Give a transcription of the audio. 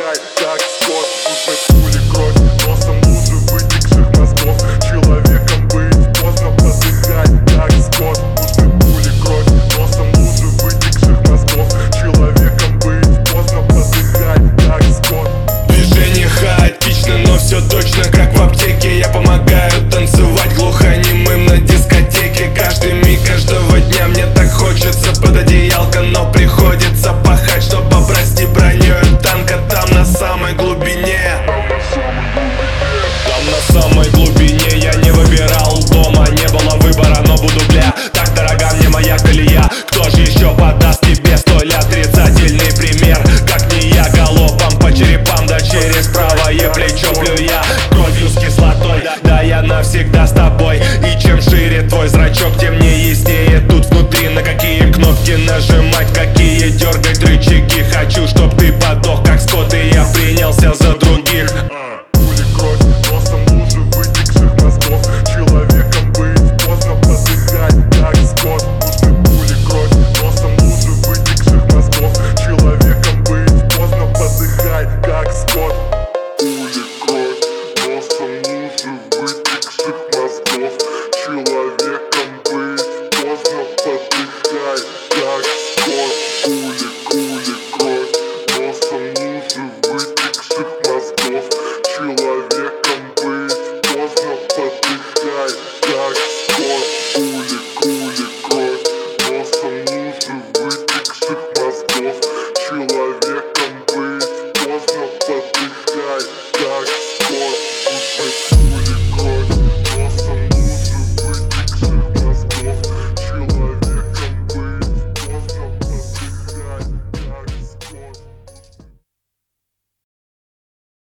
подыхай, как скот. Нужны пули, кровь, носом лужи вытекших мозгов. Человеком быть поздно, подыхай, как скот. Нужны пули, кровь, носом лужи вытекших мозгов. Человеком быть поздно, подыхай, как скот. Движение хаотично, но все точно как в аптеке. Я помогаю танцевать глухонемым на дискотеке. Каждый миг каждого дня мне так хочется под одеялко, но приходится пахать, чтобы обрасти броней танка. Там на самой глубине, там на самой глубине я не выбирал дома, не было выбора, но буду, бля, так дорога мне моя колея. Кто же еще подаст тебе столь отрицательный пример, как не я? Галопом по черепам, да через правое плечо плюю я кровью с кислотой. Да, я навсегда с тобой. И чем шире твой зрачок, тем не яснее тут внутри, на какие кнопки нажимать, какие дергать рычаги. Хочу, чтоб ты подох как скот, и я принялся за других. Пули, кровь, носом лужи вытекших мозгов. Человеком быть поздно, подыхай, как скот. Нужны пули, кровь, носом лужи вытекших мозгов. Человеком быть поздно, подыхай, как скот. Пули, кровь, носом лужи вытекших мозгов. Человеком быть поздно, подыхай, как скот. Пули, кровь, носом лужи вытекших мозгов. Человеком быть поздно, подыхай, как скот. Пули,